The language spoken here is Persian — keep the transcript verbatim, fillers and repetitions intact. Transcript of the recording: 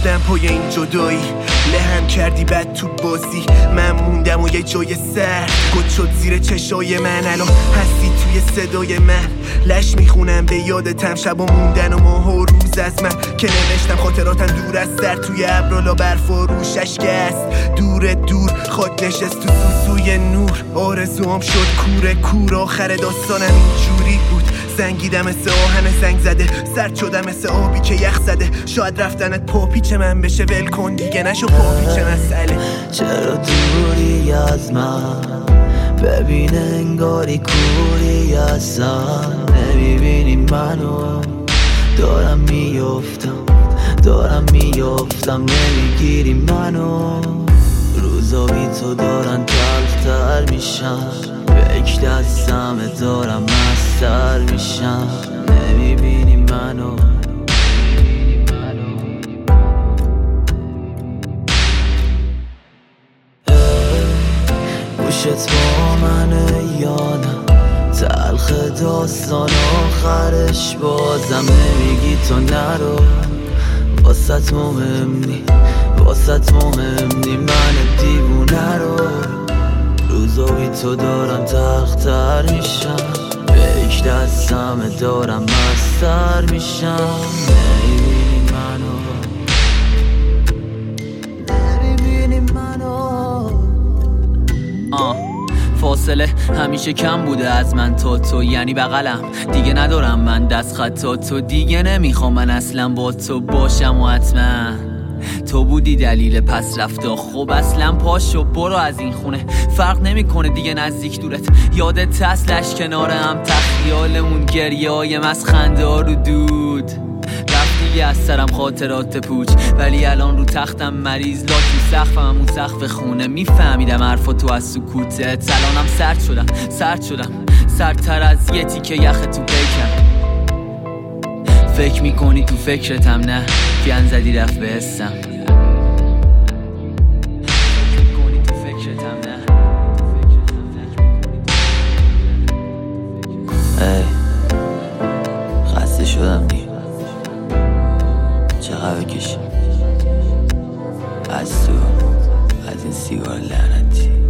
افتادم پای این جدایی، لهم کردی بد تو بازی، من موندم و یه جای سر گد شد زیر چشای من. الان هستی توی صدای من، لش میخونم به یادتم شب و موندن و ماه و روز از من که نوشتم خاطراتم دور از سر توی ابرالا برف و روش اشک است دور دور خاک نشست تو سوسوی نور. آرزوام شد کوره کور، آخر داستانم اینجوری بود، زنگیدم مثل آهن زنگ زده، سرد شدم مثل آبی که یخ زده. شاید رفتنت پاپیچ من بشه، ول کن دیگه نشو پاپیچ مسئله. چرا دوری از من، ببین انگاری کوری هستم، نمیبینی منو دارم میافتم دارم میافتم نمیگیری منو. روزا بی تو دارن تلختر میشن، به یک دستم دارم مستر میشم، نمیبینی منو. گوشت با منه یا نه، تلخ داستان آخرش بازم نمیگی تو نرو. واسط مهم نی واسط مهم نی من دیوونه رو. روزا بی تو دارم تلختر میشم، به یک دستم دارم مستر میشم، نمیبینی منو نمیبینی منو. آه فاصله همیشه کم بوده از من تا تو، یعنی بغلم دیگه ندارم من دست خطا تو، دیگه نمیخوام من اصلا با تو باشم و حتما تو بودی دلیل پس رفته. خب اصلا پاشو برو از این خونه، فرق نمیکنه دیگه نزدیک دورت، یادت هستش کنار هم تخیالمون، گریه های مسخنده ها رو دود رفت دیگه از سرم خاطرات پوچ، ولی الان رو تختم مریض لاکی سقفم همون سقف خونه، میفهمیدم حرفا تو از سکوتت. الانم سرد شدم سرد شدم سردتر از یه تیکه یخ تو پیکم. فکر میکنی تو فکرتم، نه گن زدی رفت به حسم. ای خسته شدم دیگه، چقدر بکشی از تو از این سیگار لعنتی.